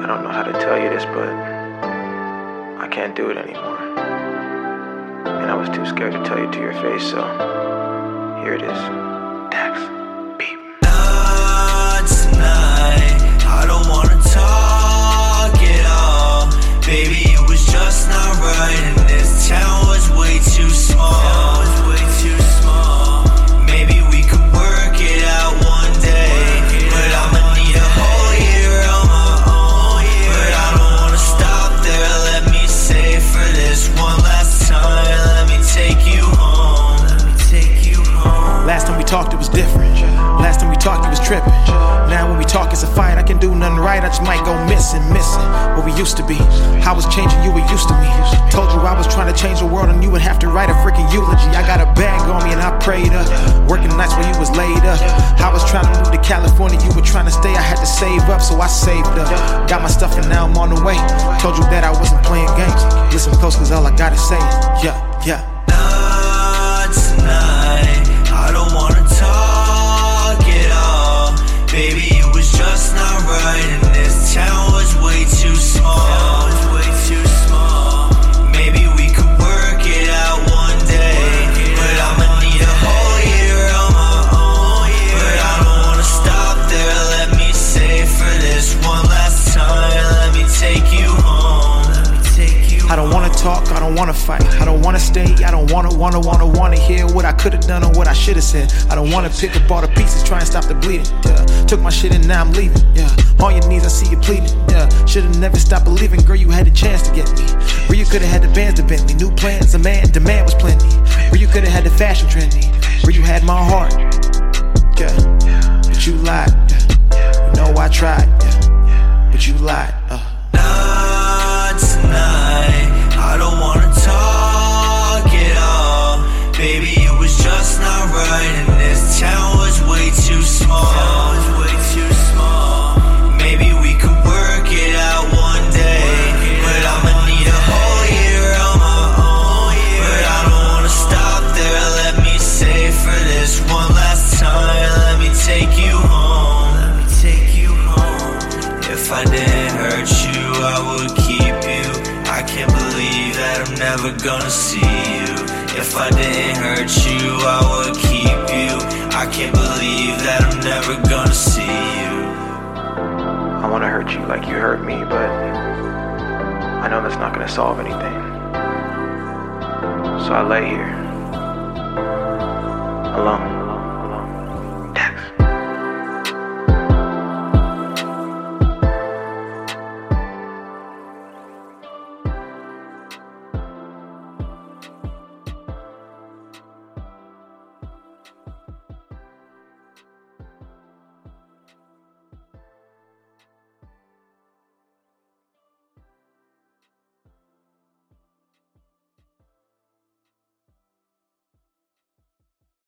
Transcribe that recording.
don't know how to tell you this, but I can't do it anymore. And I was too scared to tell you to your face, so here it is. Dax, beep. Not tonight, I don't wanna talk at all. Baby, it was just not right, and this town was way too small. Maybe we could work it out one day, but I'ma need a whole year on my own. But I don't wanna stop there, let me say for this one last time, let me take you home. Last time we talked, it was different. Last time we talked, it was tripping. Now when we talk, it's a fight. I can do nothing right, I just might go missing what we used to be. I was changing, you were used to me. Told you I was trying to change the world, and you would have to write a freaking eulogy. I got a bag on me and I prayed up, working nights while you was laid up. I was trying to move to California, you were trying to stay. I had to save up, so I saved up. Got my stuff and now I'm on the way. Told you that I wasn't playing games. Listen close, cause all I gotta say is yeah. Not tonight, I don't wanna talk at all. Baby, it was just not right, and this town was way too small. Maybe we could work it out one day, but I'ma need a whole year on my own. But I don't wanna stop there, let me say for this one last time, let me take you home. I don't wanna talk, I don't wanna fight, I don't wanna stay, I don't wanna hear what I could've done or what I should've said. I don't wanna pick up all the pieces, try and stop the bleeding. Took my shit and now I'm leaving. On your knees, I see you pleading. Should've never stopped believing, girl, you had a chance to get me. Where you could've had the bands to Bentley, new plans, demand was plenty. Where you could've had the fashion trendy, where you had my heart. But you lied. You know I tried, but you lied. Not tonight, I don't wanna talk at all. Baby, it was just not right, and this town was way too small. Maybe we could work it out one day, but I'ma need a whole year on my own. But I don't wanna stop there, let me say for this one last time, let me take you home. If I didn't hurt you, I would keep you. I can't believe that I'm never gonna see you. If I didn't hurt you, I would keep you. I can't believe that I'm never gonna see you. I wanna hurt you like you hurt me, but I know that's not gonna solve anything. So I lay here, alone.